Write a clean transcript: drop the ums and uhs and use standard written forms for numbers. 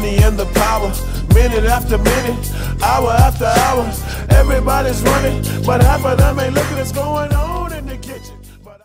money and the power. Minute after minute, hour after hour, everybody's running, but half of them ain't looking what's going on in the kitchen.